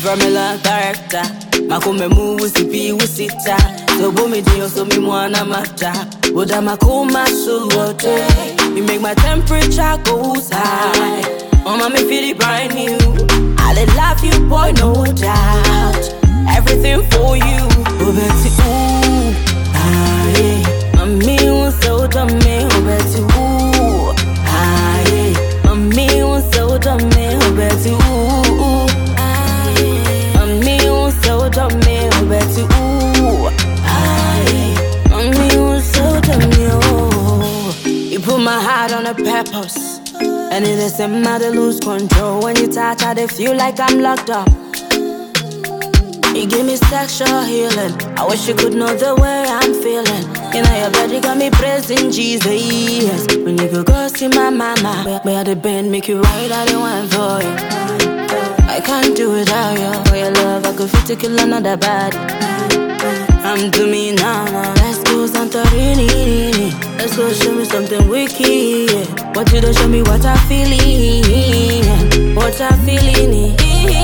from a long character. Makume mu wusipi wusita. So bomi dio so mi mwana mata. Woda makuma suwote. You make my temperature go high. Mama me feel it brand new. I love you boy no doubt. Everything for you. Obeti ooh, ah yeah. Mami unso dame obeti ooh, ah yeah. Mami unso dame obeti ooh, ah yeah. Mami unso dame obeti ooh, ah yeah. Mami unso dame oh. You put my heart on a purpose, and it doesn't matter lose control. When you touch, I feel like I'm locked up. You give me sexual healing. I wish you could know the way I'm feeling. You know your body got me praising Jesus. When you could go see my mama, where the band make you right, I don't want for you. I can't do without you. For your love, I could fit to kill another body. I'm to me now. Let's go Santorini. Let's go show me something wicked. Yeah. Want you to show me what I'm feeling. What I'm feeling.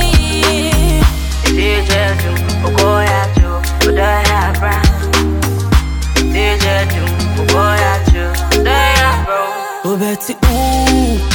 Tijetu, ukoyachu, udayabra. Tijetu, ukoyachu, udayabra. Obeti ooh,